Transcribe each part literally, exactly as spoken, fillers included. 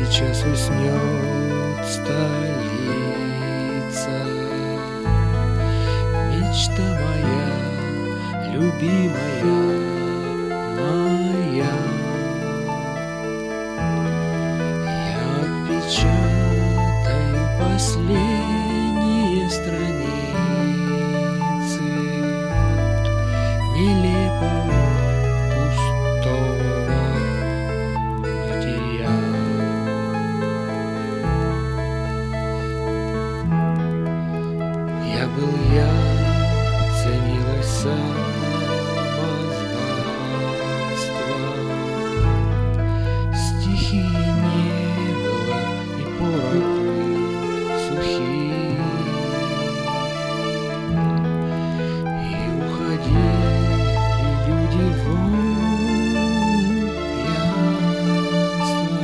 сейчас уснет столица. Мечта моя, любимая моя, я отпечатаю последние страницы нелепого пустого бытия. Я был я, ценилось самозванство, стихи не было и пороху сухие, и уходили люди вон пьянства.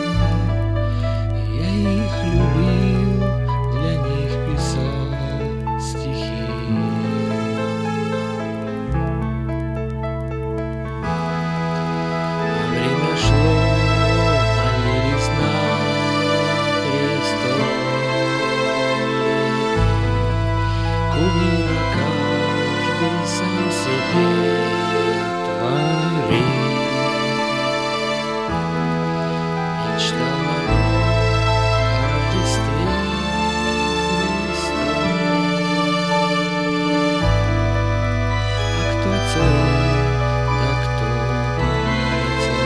Я их любил, для них писал стихи. Время шло, молились на престоле. Кумира каждый сам себе творил. Мечтал народ о Рождестве Христовом. А кто царит, да кто не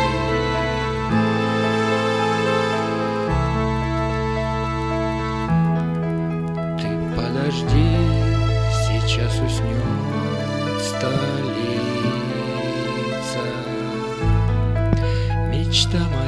царит. Ты подожди, сейчас уснет столица. Мечта моя,